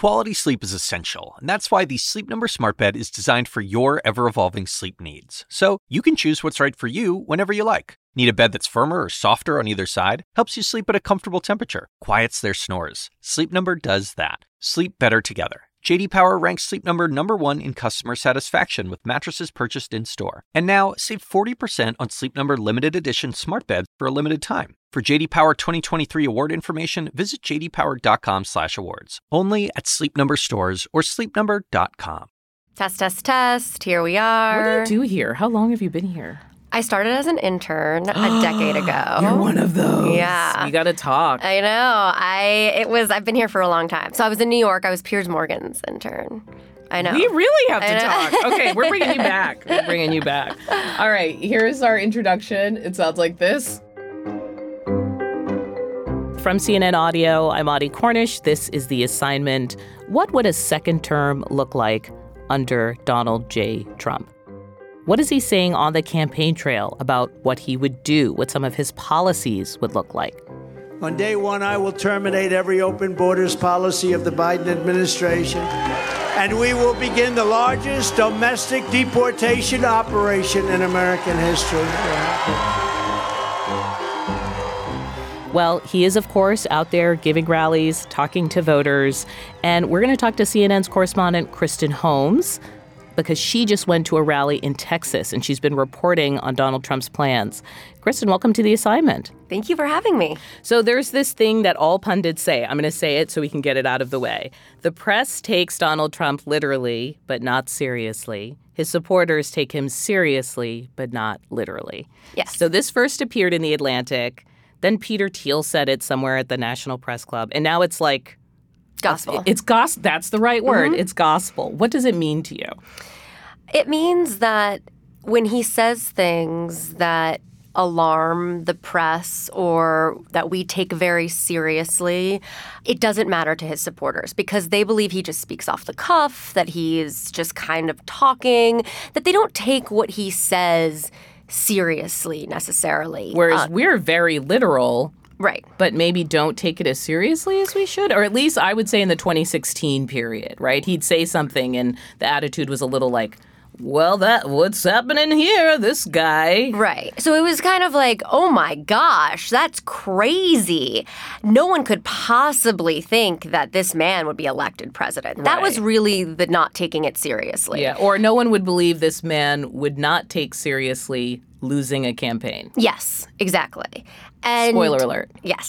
Quality sleep is essential, and that's why the Sleep Number Smart Bed is designed for your ever-evolving sleep needs. So you can choose what's right for you whenever you like. Need a bed that's firmer or softer on either side? Helps you sleep at a comfortable temperature. Quiets their snores. Sleep Number does that. Sleep better together. J.D. Power ranks Sleep Number #1 in customer satisfaction with mattresses purchased in-store. And now, save 40% on Sleep Number limited edition smart beds for a limited time. For J.D. Power 2023 award information, visit jdpower.com/awards. Only at Sleep Number stores or sleepnumber.com. Test, test, test. Here we are. What do you do here? How long have you been here? I started as an intern a decade ago. You're one of those. Yeah. We got to talk. I know. I've been here for a long time. So I was in New York. I was Piers Morgan's intern. I know. We really have to talk. Okay, we're bringing you back. All right, here's our introduction. It sounds like this. From CNN Audio, I'm Audie Cornish. This is The Assignment. What would a second term look like under Donald J. Trump? What is he saying on the campaign trail about what he would do, what some of his policies would look like? On day one, I will terminate every open borders policy of the Biden administration, and we will begin the largest domestic deportation operation in American history. Well, he is, of course, out there giving rallies, talking to voters, and we're going to talk to CNN's correspondent Kristen Holmes, because she just went to a rally in Texas, and she's been reporting on Donald Trump's plans. Kristen, welcome to The Assignment. Thank you for having me. So there's this thing that all pundits say. I'm going to say it so we can get it out of the way. The press takes Donald Trump literally, but not seriously. His supporters take him seriously, but not literally. Yes. So this first appeared in The Atlantic. Then Peter Thiel said it somewhere at the National Press Club. And now it's like... Gospel. It's gospel. That's the right word. Mm-hmm. It's gospel. What does it mean to you? It means that when he says things that alarm the press or that we take very seriously, it doesn't matter to his supporters because they believe he just speaks off the cuff, that he's just kind of talking, that they don't take what he says seriously necessarily. Whereas we're very literal. Right. But maybe don't take it as seriously as we should. Or at least I would say in the 2016 period, right? He'd say something and the attitude was a little like, well, what's happening here, this guy? Right. So it was kind of like, oh my gosh, that's crazy. No one could possibly think that this man would be elected president. Right. That was really the not taking it seriously. Yeah. Or no one would believe this man would not take seriously losing a campaign. Yes, exactly. And spoiler alert. Yes.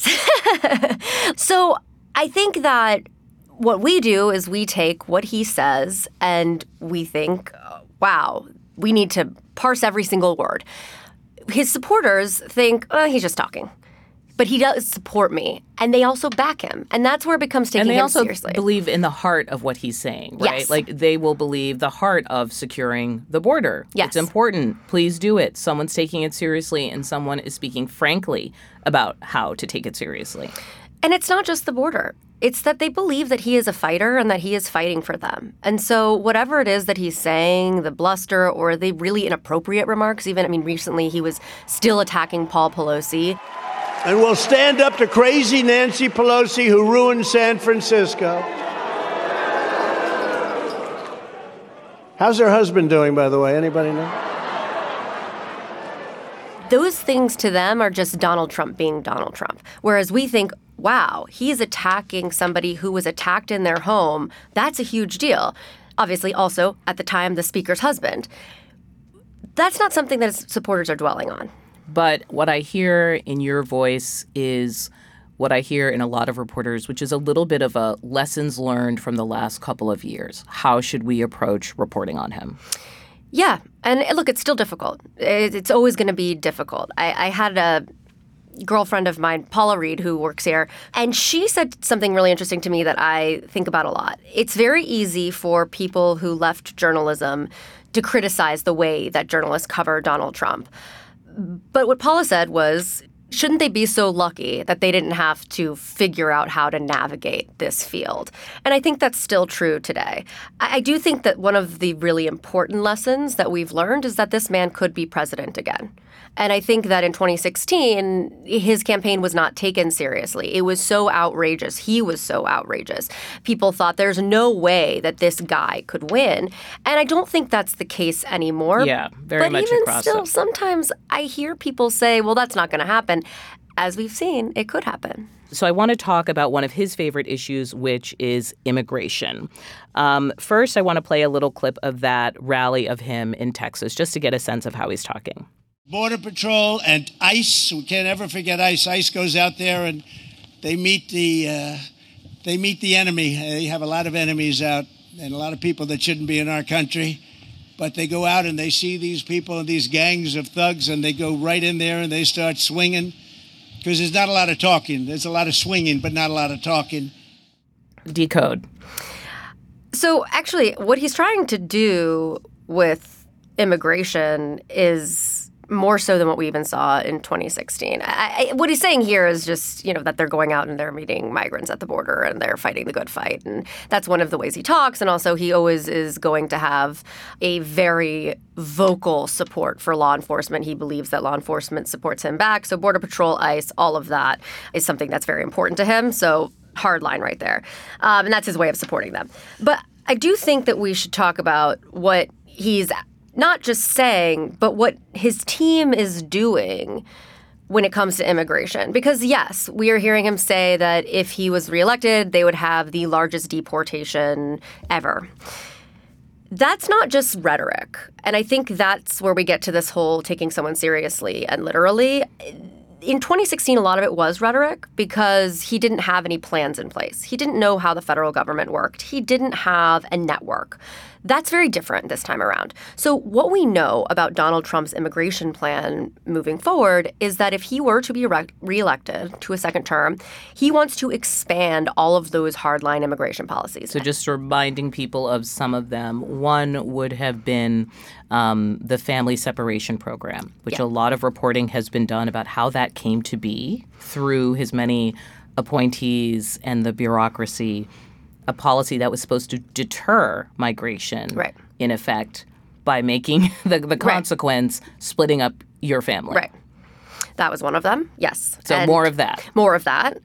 So I think that what we do is we take what he says and we think, wow, we need to parse every single word. His supporters think, he's just talking. But he does support me, and they also back him. And that's where it becomes taking him seriously. And they also believe in the heart of what he's saying, right? Yes. Like, they will believe the heart of securing the border. Yes. It's important. Please do it. Someone's taking it seriously, and someone is speaking frankly about how to take it seriously. And it's not just the border. It's that they believe that he is a fighter and that he is fighting for them. And so whatever it is that he's saying, the bluster or the really inappropriate remarks, recently he was still attacking Paul Pelosi. And we'll stand up to crazy Nancy Pelosi who ruined San Francisco. How's her husband doing, by the way? Anybody know? Those things to them are just Donald Trump being Donald Trump. Whereas we think, wow, he's attacking somebody who was attacked in their home. That's a huge deal. Obviously, also, at the time, the speaker's husband. That's not something that his supporters are dwelling on. But what I hear in your voice is what I hear in a lot of reporters, which is a little bit of a lessons learned from the last couple of years. How should we approach reporting on him? Yeah. And look, it's still difficult. It's always going to be difficult. I had a girlfriend of mine, Paula Reed, who works here, and she said something really interesting to me that I think about a lot. It's very easy for people who left journalism to criticize the way that journalists cover Donald Trump. But what Paula said was, Shouldn't they be so lucky that they didn't have to figure out how to navigate this field? And I think that's still true today. I do think that one of the really important lessons that we've learned is that this man could be president again. And I think that in 2016, his campaign was not taken seriously. It was so outrageous. He was so outrageous. People thought there's no way that this guy could win. And I don't think that's the case anymore. Yeah, very much But across even still, sometimes I hear people say, well, that's not going to happen. As we've seen, it could happen. So I want to talk about one of his favorite issues, which is immigration. First, I want to play a little clip of that rally of him in Texas, just to get a sense of how he's talking. Border Patrol and ICE. We can't ever forget ICE. ICE goes out there and they meet the enemy. They have a lot of enemies out and a lot of people that shouldn't be in our country. But they go out and they see these people and these gangs of thugs and they go right in there and they start swinging because there's not a lot of talking. There's a lot of swinging, but not a lot of talking. Decode. So actually, what he's trying to do with immigration is more so than what we even saw in 2016. What he's saying here is just, that they're going out and they're meeting migrants at the border and they're fighting the good fight. And that's one of the ways he talks. And also he always is going to have a very vocal support for law enforcement. He believes that law enforcement supports him back. So Border Patrol, ICE, all of that is something that's very important to him. So hard line right there. And that's his way of supporting them. But I do think that we should talk about what he's not just saying, but what his team is doing when it comes to immigration. Because, yes, we are hearing him say that if he was reelected, they would have the largest deportation ever. That's not just rhetoric. And I think that's where we get to this whole taking someone seriously and literally. In 2016, a lot of it was rhetoric because he didn't have any plans in place. He didn't know how the federal government worked. He didn't have a network. That's very different this time around. So what we know about Donald Trump's immigration plan moving forward is that if he were to be reelected to a second term, he wants to expand all of those hardline immigration policies. So just reminding people of some of them, one would have been the family separation program, which a lot of reporting has been done about how that came to be through his many appointees and the bureaucracy. A policy that was supposed to deter migration, in effect, by making the consequence splitting up your family. Right. That was one of them, yes. So and more of that. More of that.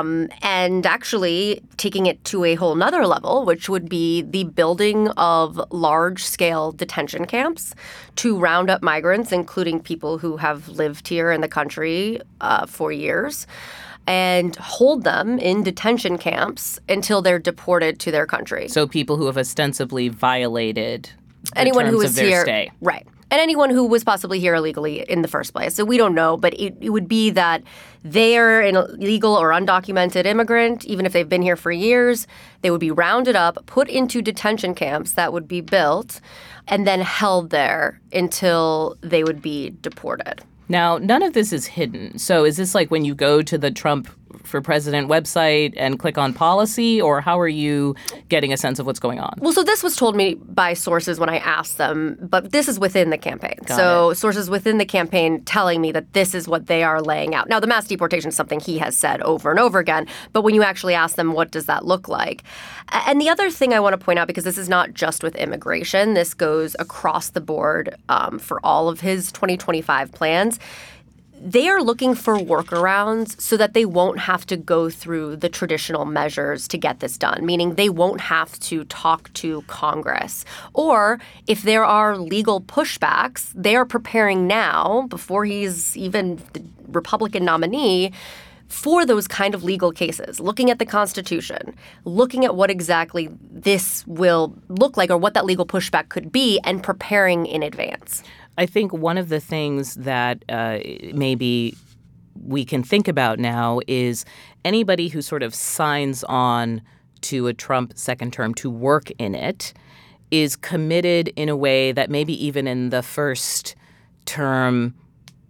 And actually taking it to a whole nother level, which would be the building of large-scale detention camps to round up migrants, including people who have lived here in the country for years, and hold them in detention camps until they're deported to their country. So people who have ostensibly violated the anyone terms who of is their here, stay. Right. And anyone who was possibly here illegally in the first place. So we don't know, but it would be that they're an illegal or undocumented immigrant, even if they've been here for years. They would be rounded up, put into detention camps that would be built, and then held there until they would be deported. Now, none of this is hidden. So is this like when you go to the Trump for President website and click on policy, or how are you getting a sense of what's going on? Well, so this was told me by sources when I asked them, but this is within the campaign. Sources within the campaign telling me that this is what they are laying out. Now, the mass deportation is something he has said over and over again, but when you actually ask them, what does that look like? And the other thing I want to point out, because this is not just with immigration, this goes across the board for all of his 2025 plans. They are looking for workarounds so that they won't have to go through the traditional measures to get this done, meaning they won't have to talk to Congress. Or if there are legal pushbacks, they are preparing now, before he's even the Republican nominee, for those kind of legal cases, looking at the Constitution, looking at what exactly this will look like or what that legal pushback could be, and preparing in advance. I think one of the things that maybe we can think about now is anybody who sort of signs on to a Trump second term to work in it is committed in a way that maybe even in the first term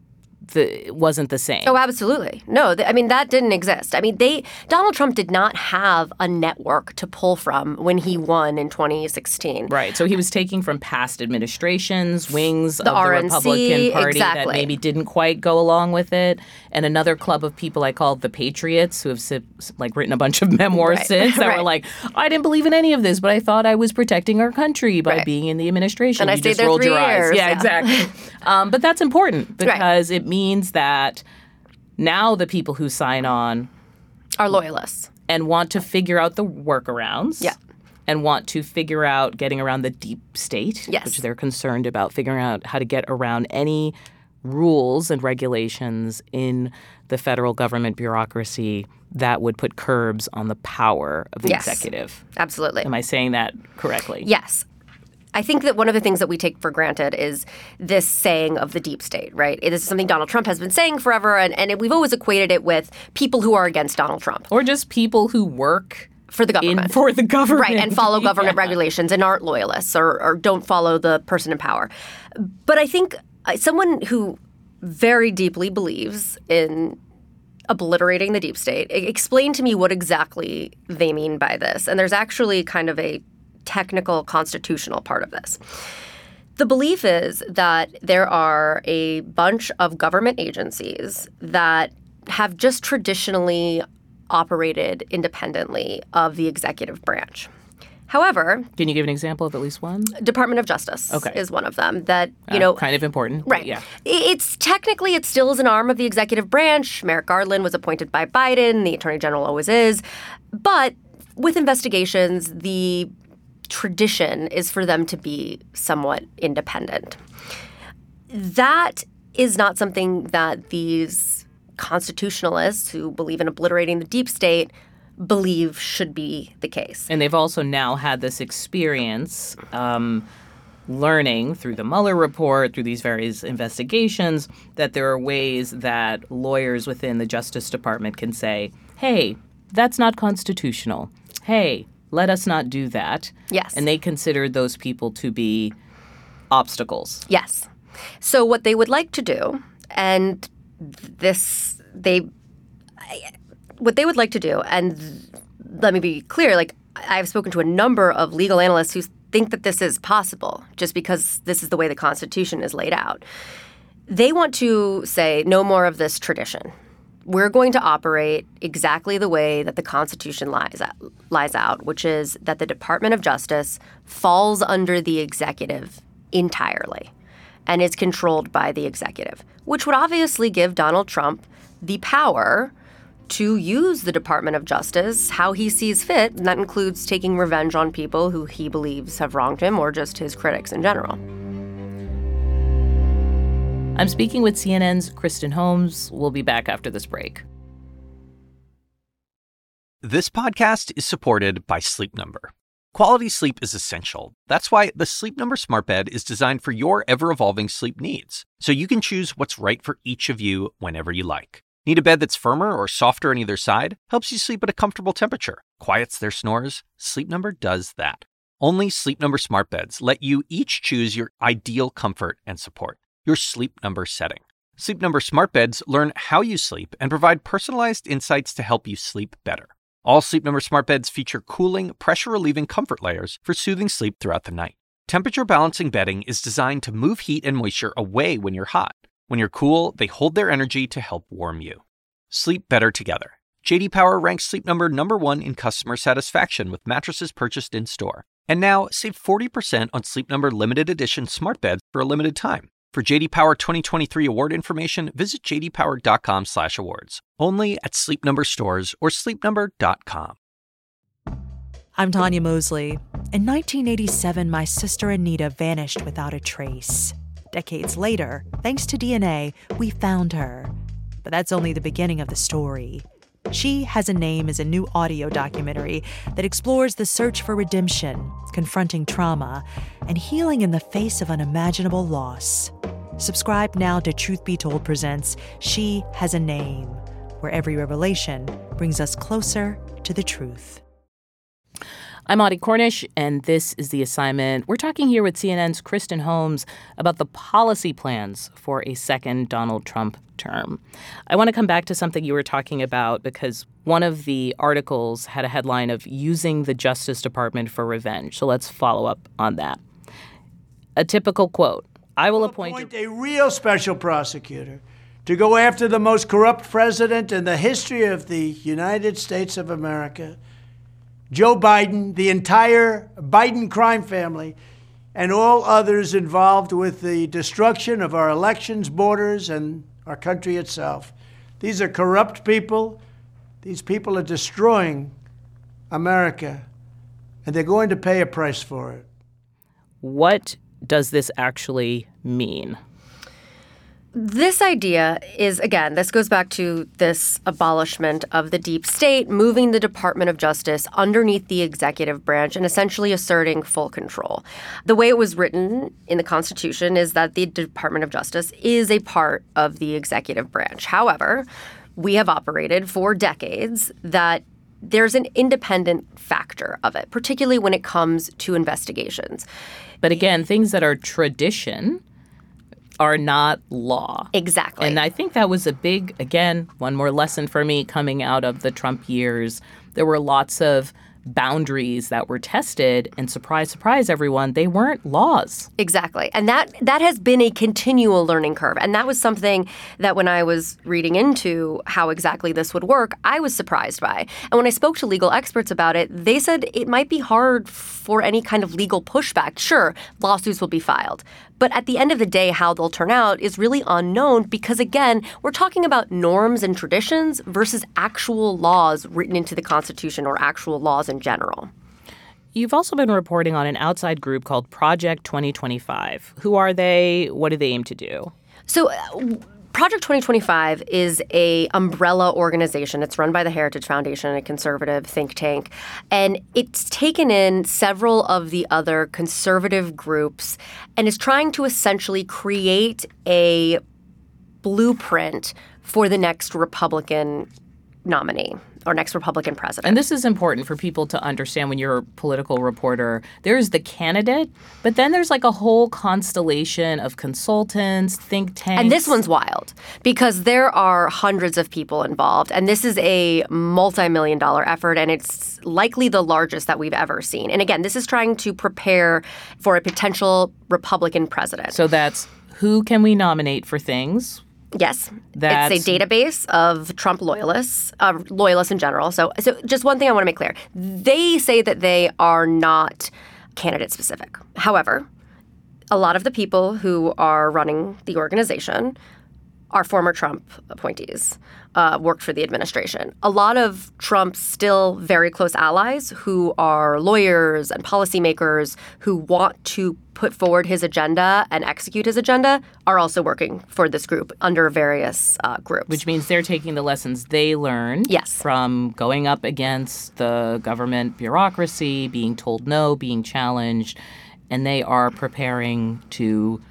wasn't the same. Oh, absolutely. No, I mean, that didn't exist. I mean, Donald Trump did not have a network to pull from when he won in 2016. Right. So he was taking from past administrations, wings of the RNC, Republican Party exactly. that maybe didn't quite go along with it, and another club of people I called the Patriots, who have written a bunch of memoirs since that were like, I didn't believe in any of this, but I thought I was protecting our country by being in the administration. And I stayed there 3 years. Yeah, exactly. But that's important because it means that now the people who sign on are loyalists and want to figure out the workarounds. Yeah. And want to figure out getting around the deep state, yes. which they're concerned about, figuring out how to get around any rules and regulations in the federal government bureaucracy that would put curbs on the power of the executive. Absolutely. Am I saying that correctly? Yes. I think that one of the things that we take for granted is this saying of the deep state, right? It is something Donald Trump has been saying forever, and we've always equated it with people who are against Donald Trump. Or just people who work for the government. For the government. Right, and follow government regulations and aren't loyalists or don't follow the person in power. But I think someone who very deeply believes in obliterating the deep state explained to me what exactly they mean by this. And there's actually kind of a technical constitutional part of this. The belief is that there are a bunch of government agencies that have just traditionally operated independently of the executive branch. However, can you give an example of at least one? Department of Justice is one of them that, kind of important. Right. Yeah. It's technically, it still is an arm of the executive branch. Merrick Garland was appointed by Biden. The Attorney General always is. But with investigations, the tradition is for them to be somewhat independent. That is not something that these constitutionalists who believe in obliterating the deep state believe should be the case. And they've also now had this experience learning through the Mueller report, through these various investigations, that there are ways that lawyers within the Justice Department can say, hey, that's not constitutional. Hey, let us not do that. Yes. And they considered those people to be obstacles. Yes. So what they would like to do, and what they would like to do, and let me be clear, like I've spoken to a number of legal analysts who think that this is possible just because this is the way the Constitution is laid out. They want to say no more of this tradition. We're going to operate exactly the way that the Constitution lies out, which is that the Department of Justice falls under the executive entirely and is controlled by the executive, which would obviously give Donald Trump the power to use the Department of Justice how he sees fit, and that includes taking revenge on people who he believes have wronged him or just his critics in general. I'm speaking with CNN's Kristen Holmes. We'll be back after this break. This podcast is supported by Sleep Number. Quality sleep is essential. That's why the Sleep Number Smart Bed is designed for your ever-evolving sleep needs, so you can choose what's right for each of you whenever you like. Need a bed that's firmer or softer on either side? Helps you sleep at a comfortable temperature. Quiets their snores? Sleep Number does that. Only Sleep Number Smart Beds let you each choose your ideal comfort and support, your Sleep Number setting. Sleep Number Smart Beds learn how you sleep and provide personalized insights to help you sleep better. All Sleep Number Smart Beds feature cooling, pressure-relieving comfort layers for soothing sleep throughout the night. Temperature-balancing bedding is designed to move heat and moisture away when you're hot. When you're cool, they hold their energy to help warm you. Sleep better together. J.D. Power ranks Sleep Number #1 in customer satisfaction with mattresses purchased in-store. And now, save 40% on Sleep Number limited edition smart beds for a limited time. For J.D. Power 2023 award information, visit jdpower.com/awards. Only at Sleep Number stores or sleepnumber.com. I'm Tanya Mosley. In 1987, my sister Anita vanished without a trace. Decades later, thanks to DNA, we found her. But that's only the beginning of the story. She Has a Name is a new audio documentary that explores the search for redemption, confronting trauma, and healing in the face of unimaginable loss. Subscribe now to Truth Be Told presents She Has a Name, where every revelation brings us closer to the truth. I'm Audie Cornish, and this is The Assignment. We're talking here with CNN's Kristen Holmes about the policy plans for a second Donald Trump term. I want to come back to something you were talking about because one of the articles had a headline of using the Justice Department for revenge. So let's follow up on that. A typical quote, I will appoint a real special prosecutor to go after the most corrupt president in the history of the United States of America, Joe Biden, the entire Biden crime family, and all others involved with the destruction of our elections, borders, and our country itself. These are corrupt people. These people are destroying America, and they're going to pay a price for it. What does this actually mean? This idea is, again, this goes back to this abolishment of the deep state, moving the Department of Justice underneath the executive branch and essentially asserting full control. The way it was written in the Constitution is that the Department of Justice is a part of the executive branch. However, we have operated for decades that there's an independent factor of it, particularly when it comes to investigations. But again, things that are tradition are not law. Exactly. And I think that was a big, again, one more lesson for me coming out of the Trump years. There were lots of boundaries that were tested, and surprise, surprise, everyone, they weren't laws. Exactly. And that has been a continual learning curve. And that was something that when I was reading into how exactly this would work, I was surprised by. And when I spoke to legal experts about it, they said it might be hard for any kind of legal pushback. Sure, lawsuits will be filed. But at the end of the day, how they'll turn out is really unknown because, again, we're talking about norms and traditions versus actual laws written into the Constitution or actual laws in general. You've also been reporting on an outside group called Project 2025. Who are they? What do they aim to do? So Project 2025 is a umbrella organization. It's run by the Heritage Foundation, a conservative think tank. And it's taken in several of the other conservative groups and is trying to essentially create a blueprint for the next Republican nominee or next Republican president. And this is important for people to understand when you're a political reporter. There's the candidate, but then there's like a whole constellation of consultants, think tanks. And this one's wild because there are hundreds of people involved. And this is a multi-million-dollar effort, and it's likely the largest that we've ever seen. And again, this is trying to prepare for a potential Republican president. So that's who can we nominate for things? Yes. It's a database of Trump loyalists, loyalists in general. So just one thing I want to make clear. They say that they are not candidate specific. However, a lot of the people who are running the organization are former Trump appointees, worked for the administration. A lot of Trump's still very close allies who are lawyers and policymakers who want to put forward his agenda and execute his agenda are also working for this group under various groups. Which means they're taking the lessons they learned from going up against the government bureaucracy, being told no, being challenged, and they are preparing to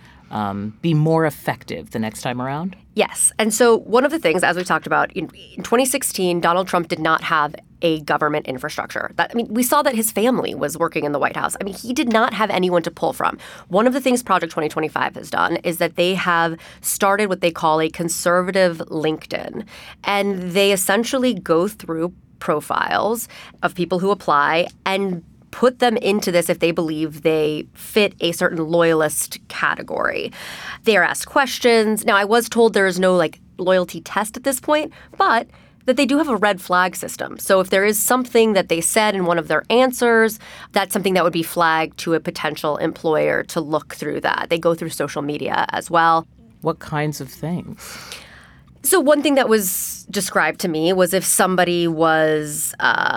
be more effective the next time around? Yes. And so one of the things, as we talked about, in 2016, Donald Trump did not have a government infrastructure. We saw that his family was working in the White House. He did not have anyone to pull from. One of the things Project 2025 has done is that they have started what they call a conservative LinkedIn. And they essentially go through profiles of people who apply and put them into this if they believe they fit a certain loyalist category. They are asked questions. Now, I was told there is no loyalty test at this point, but that they do have a red flag system. So if there is something that they said in one of their answers, that's something that would be flagged to a potential employer to look through that. They go through social media as well. What kinds of things? So one thing that was described to me was if somebody was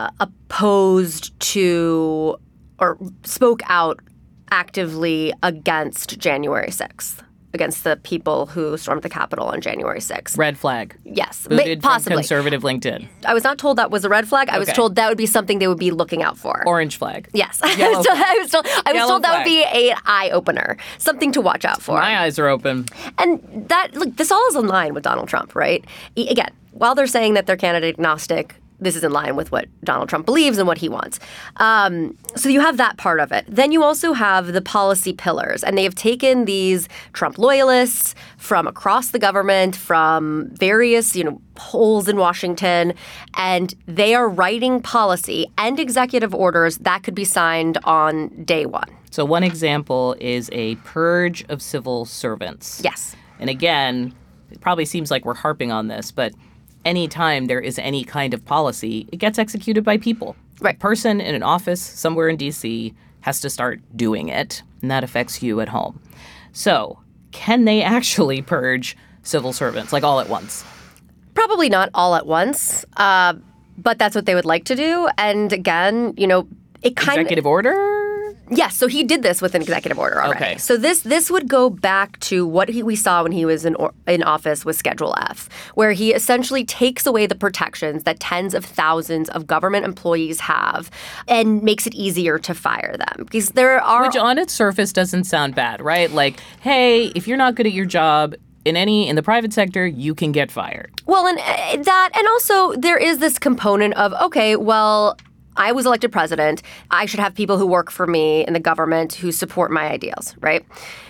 opposed to or spoke out actively against January 6th, against the people who stormed the Capitol on January 6th. Red flag. Yes, Booted possibly. From conservative LinkedIn. I was not told that was a red flag. I was told that would be something they would be looking out for. Orange flag. Yes. Yellow I was told that would flag. be an eye-opener, something to watch out for. My eyes are open. And this all is in line with Donald Trump, right? Again, while they're saying that they're candidate agnostic, this is in line with what Donald Trump believes and what he wants. So you have that part of it. Then you also have the policy pillars, and they have taken these Trump loyalists from across the government, from various, holes in Washington, and they are writing policy and executive orders that could be signed on day one. So one example is a purge of civil servants. Yes. And again, it probably seems like we're harping on this, but anytime there is any kind of policy, it gets executed by people. Right. A person in an office somewhere in D.C. has to start doing it, and that affects you at home. So can they actually purge civil servants, like all at once? Probably not all at once, but that's what they would like to do. And again, it kind of... Executive order? Yes, so he did this with an executive order already. Okay. So this would go back to what we saw when he was in office with Schedule F, where he essentially takes away the protections that tens of thousands of government employees have and makes it easier to fire them. Because there are... Which on its surface doesn't sound bad, right? Like, hey, if you're not good at your job in the private sector, you can get fired. Well, and also there is this component of, okay, well, I was elected president. I should have people who work for me in the government who support my ideals, right?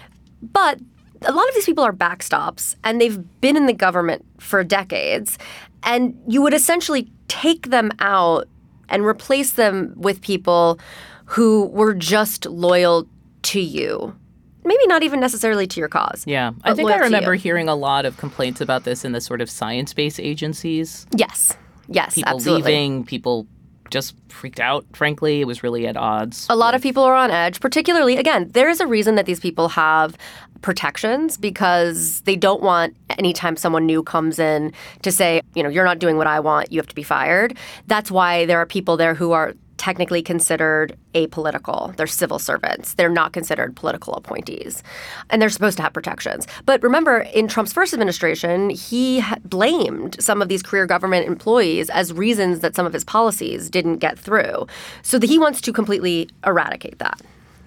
But a lot of these people are backstops, and they've been in the government for decades. And you would essentially take them out and replace them with people who were just loyal to you. Maybe not even necessarily to your cause. Yeah. I think I remember hearing a lot of complaints about this in the sort of science-based agencies. Yes. Yes, people absolutely. Leaving, people just freaked out, frankly. It was really at odds. A lot of people are on edge, particularly, again, there is a reason that these people have protections because they don't want anytime someone new comes in to say, you're not doing what I want, you have to be fired. That's why there are people there who are technically considered apolitical. They're civil servants. They're not considered political appointees. And they're supposed to have protections. But remember, in Trump's first administration, he blamed some of these career government employees as reasons that some of his policies didn't get through. So he wants to completely eradicate that.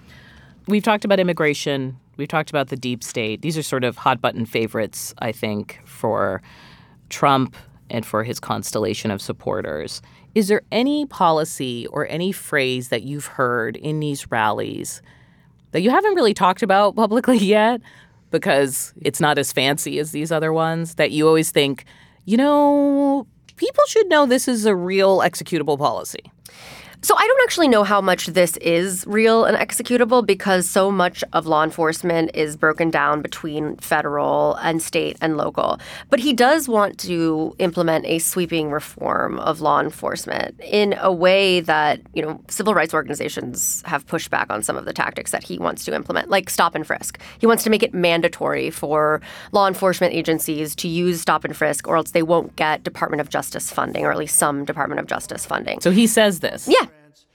We've talked about immigration. We've talked about the deep state. These are sort of hot-button favorites, I think, for Trump and for his constellation of supporters. Is there any policy or any phrase that you've heard in these rallies that you haven't really talked about publicly yet because it's not as fancy as these other ones, that you always think, people should know this is a real executable policy? So I don't actually know how much this is real and executable because so much of law enforcement is broken down between federal and state and local. But he does want to implement a sweeping reform of law enforcement in a way that, civil rights organizations have pushed back on some of the tactics that he wants to implement, like stop and frisk. He wants to make it mandatory for law enforcement agencies to use stop and frisk or else they won't get Department of Justice funding, or at least some Department of Justice funding. So he says this. Yeah.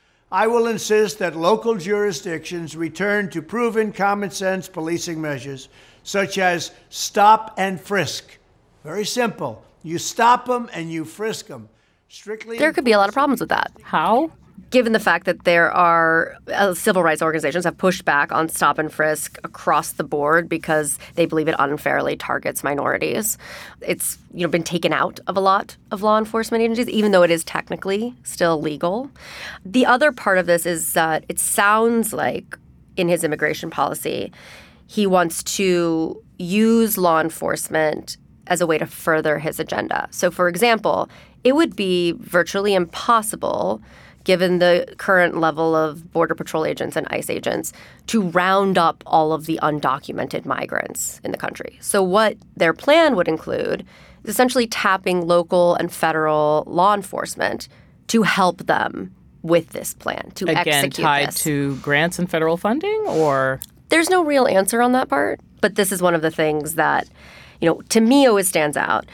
I will insist that local jurisdictions return to proven common sense policing measures, such as stop and frisk. Very simple. You stop them and you frisk them. Strictly. There could be a lot of problems with that. How? Given the fact that there are civil rights organizations have pushed back on stop and frisk across the board because they believe it unfairly targets minorities. It's been taken out of a lot of law enforcement agencies, even though it is technically still legal. The other part of this is that it sounds like in his immigration policy, he wants to use law enforcement as a way to further his agenda. So, for example, it would be virtually impossible, given the current level of Border Patrol agents and ICE agents, to round up all of the undocumented migrants in the country. So what their plan would include is essentially tapping local and federal law enforcement to help them with this plan, to execute this. Again, tied to grants and federal funding, or? There's no real answer on that part, but this is one of the things that, to me always stands out.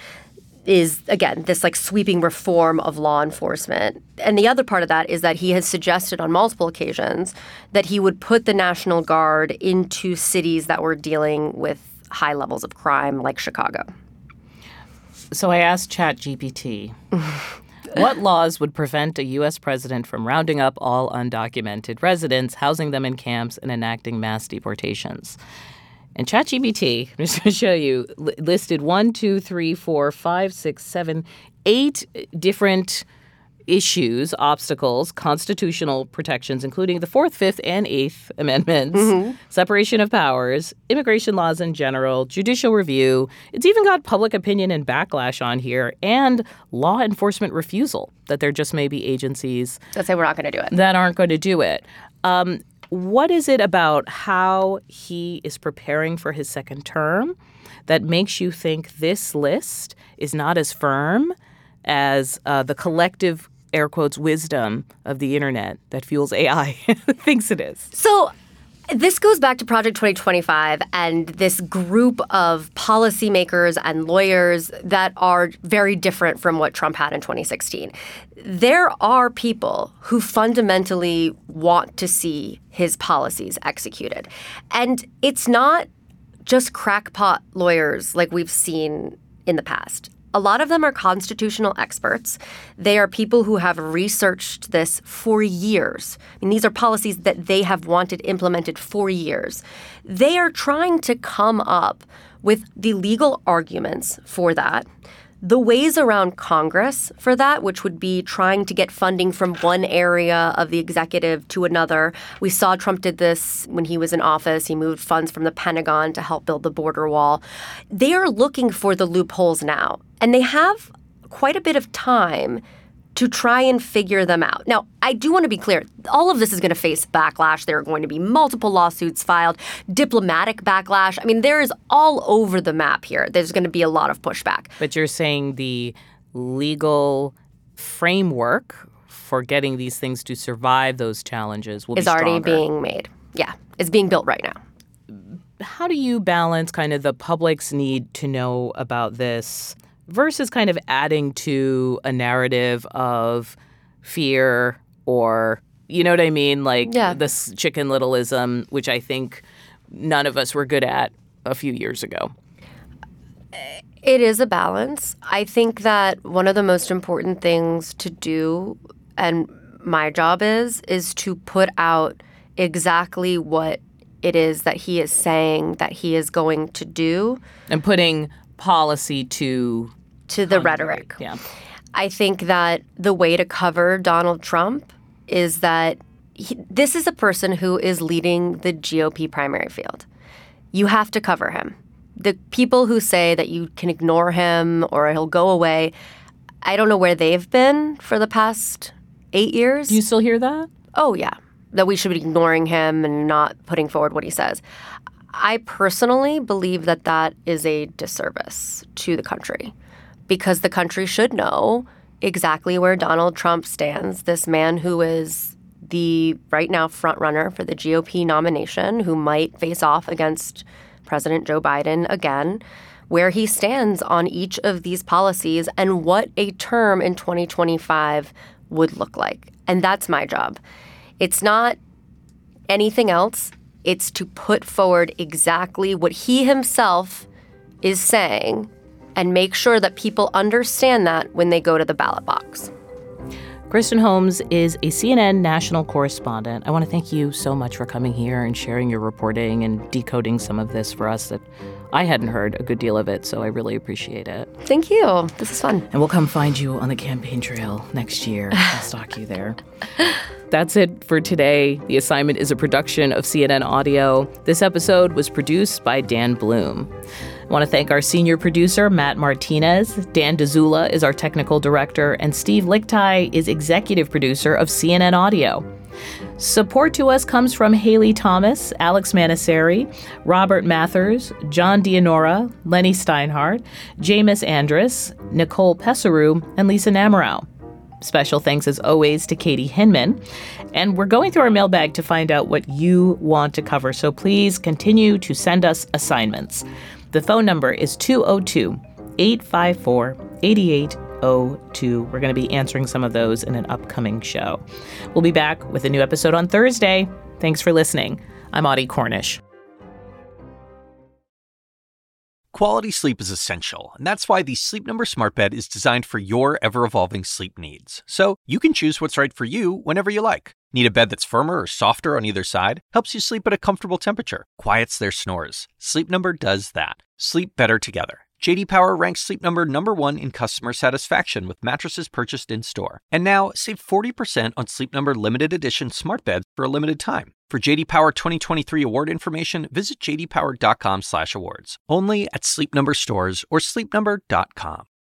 Is, again, this sweeping reform of law enforcement. And the other part of that is that he has suggested on multiple occasions that he would put the National Guard into cities that were dealing with high levels of crime, like Chicago. So I asked ChatGPT, what laws would prevent a U.S. president from rounding up all undocumented residents, housing them in camps, and enacting mass deportations? And ChatGPT, I'm just going to show you, listed 8 different issues, obstacles, constitutional protections, including the 4th, 5th, and 8th Amendments, separation of powers, immigration laws in general, judicial review. It's even got public opinion and backlash on here, and law enforcement refusal, that there just may be agencies that say we're not going to do it. That aren't going to do it. What is it about how he is preparing for his second term that makes you think this list is not as firm as the collective, air quotes, wisdom of the internet that fuels AI thinks it is? So this goes back to Project 2025 and this group of policymakers and lawyers that are very different from what Trump had in 2016. There are people who fundamentally want to see his policies executed. And it's not just crackpot lawyers like we've seen in the past. A lot of them are constitutional experts. They are people who have researched this for years. I mean, these are policies that they have wanted implemented for years. They are trying to come up with the legal arguments for that, the ways around Congress for that, which would be trying to get funding from one area of the executive to another. We saw Trump did this when he was in office. He moved funds from the Pentagon to help build the border wall. They are looking for the loopholes now, and they have quite a bit of time to try and figure them out. Now, I do want to be clear. All of this is going to face backlash. There are going to be multiple lawsuits filed, diplomatic backlash. I mean, there is all over the map here. There's going to be a lot of pushback. But you're saying the legal framework for getting these things to survive those challenges will be stronger. Is already being made. Yeah, it's being built right now. How do you balance kind of the public's need to know about this versus kind of adding to a narrative of fear or, you know what I mean? Like this Chicken Littleism, which I think none of us were good at a few years ago. It is a balance. I think that one of the most important things to do, and my job is to put out exactly what it is that he is saying that he is going to do. And putting policy to the rhetoric. Yeah. I think that the way to cover Donald Trump is that this is a person who is leading the GOP primary field. You have to cover him. The people who say that you can ignore him or he'll go away, I don't know where they've been for the past 8 years. Do you still hear that? Oh, yeah. That we should be ignoring him and not putting forward what he says. I personally believe that that is a disservice to the country, because the country should know exactly where Donald Trump stands, this man who is the right now front runner for the GOP nomination, who might face off against President Joe Biden again, where he stands on each of these policies and what a term in 2025 would look like. And that's my job. It's not anything else. It's to put forward exactly what he himself is saying and make sure that people understand that when they go to the ballot box. Kristen Holmes is a CNN national correspondent. I want to thank you so much for coming here and sharing your reporting and decoding some of this for us that I hadn't heard a good deal of it, so I really appreciate it. Thank you. This is fun. And we'll come find you on the campaign trail next year. I'll stalk you there. That's it for today. The Assignment is a production of CNN Audio. This episode was produced by Dan Bloom. I want to thank our senior producer, Matt Martinez. Dan DeZula is our technical director, and Steve Lichtai is executive producer of CNN Audio. Support to us comes from Haley Thomas, Alex Manasseri, Robert Mathers, John Dianora, Lenny Steinhardt, Jameis Andrus, Nicole Pesaru, and Lisa Namerow. Special thanks, as always, to Katie Hinman. And we're going through our mailbag to find out what you want to cover, so please continue to send us assignments. The phone number is 202-854-8802. We're going to be answering some of those in an upcoming show. We'll be back with a new episode on Thursday. Thanks for listening. I'm Audie Cornish. Quality sleep is essential, and that's why the Sleep Number Smart Bed is designed for your ever-evolving sleep needs. So you can choose what's right for you whenever you like. Need a bed that's firmer or softer on either side? Helps you sleep at a comfortable temperature. Quiets their snores. Sleep Number does that. Sleep better together. J.D. Power ranks Sleep Number number one in customer satisfaction with mattresses purchased in-store. And now, save 40% on Sleep Number limited edition smart beds for a limited time. For J.D. Power 2023 award information, visit jdpower.com/awards. Only at Sleep Number stores or sleepnumber.com.